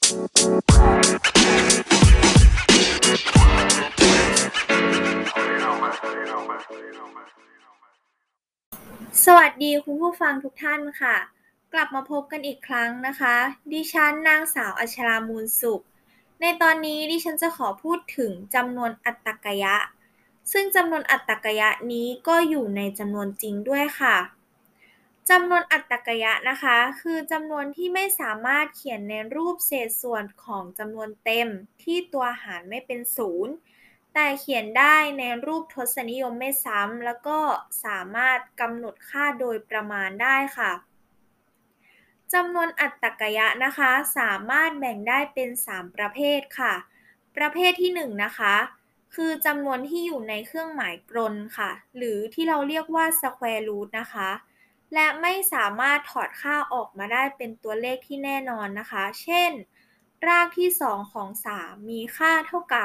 สวัสดีคุณผู้ฟังทุกท่านค่ะกลับมาพบกันอีกครั้งนะคะดิฉันนางสาวอัชรามูลสุขในตอนนี้ดิฉันจะขอพูดถึงจำนวนอัตตกยะซึ่งจำนวนอัตตกยะนี้ก็อยู่ในจำนวนจริงด้วยค่ะจำนวนอัตตกยะนะคะคือจำนวนที่ไม่สามารถเขียนในรูปเศษส่วนของจำนวนเต็มที่ตัวหารไม่เป็นศูนย์แต่เขียนได้ในรูปทศนิยมไม่ซ้ำแล้วก็สามารถกำหนดค่าโดยประมาณได้ค่ะจำนวนอัตตกยะนะคะสามารถแบ่งได้เป็น3ประเภทค่ะประเภทที่1นะคะคือจำนวนที่อยู่ในเครื่องหมายกลค่ะหรือที่เราเรียกว่า square root นะคะและไม่สามารถถอดค่าออกมาได้เป็นตัวเลขที่แน่นอนนะคะเช่นรากที่2ของ3มีค่าเท่ากับ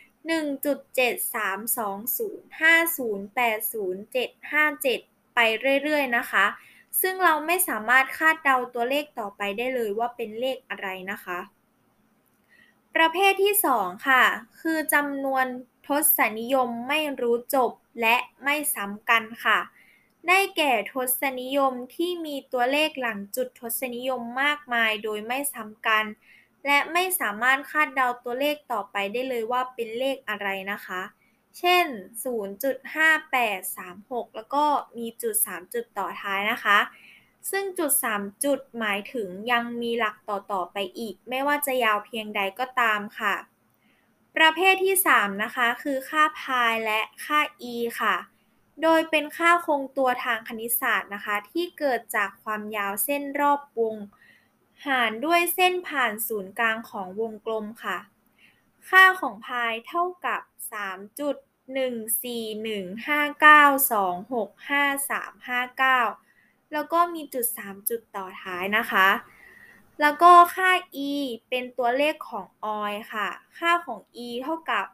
1.732050807757ไปเรื่อยๆนะคะซึ่งเราไม่สามารถคาดเดาตัวเลขต่อไปได้เลยว่าเป็นเลขอะไรนะคะประเภทที่2ค่ะคือจำนวนทศนิยมไม่รู้จบและไม่ซ้ำกันค่ะได้แก่ทศนิยมที่มีตัวเลขหลังจุดทศนิยมมากมายโดยไม่ซ้ำกันและไม่สามารถคาดเดาตัวเลขต่อไปได้เลยว่าเป็นเลขอะไรนะคะเช่น0.5836แล้วก็มีจุด3จุดต่อท้ายนะคะซึ่งจุด3จุดหมายถึงยังมีหลักต่อไปอีกไม่ว่าจะยาวเพียงใดก็ตามค่ะประเภทที่3นะคะคือค่าพายและค่า e ค่ะโดยเป็นค่าคงตัวทางคณิตศาสตร์นะคะที่เกิดจากความยาวเส้นรอบวงหารด้วยเส้นผ่านศูนย์กลางของวงกลมค่ะค่าของพายเท่ากับ3.14159265359แล้วก็มีจุด3จุดต่อท้ายนะคะแล้วก็ค่า e เป็นตัวเลขของออยล์ค่ะค่าของ e เท่ากับ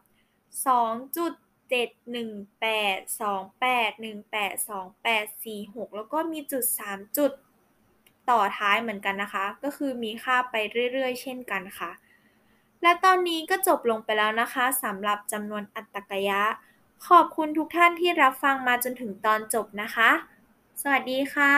2.71828182846แล้วก็มีจุด3จุดต่อท้ายเหมือนกันนะคะก็คือมีค่าไปเรื่อยๆเช่นกันค่ะและตอนนี้ก็จบลงไปแล้วนะคะสำหรับจำนวนอัตตกยะขอบคุณทุกท่านที่รับฟังมาจนถึงตอนจบนะคะสวัสดีค่ะ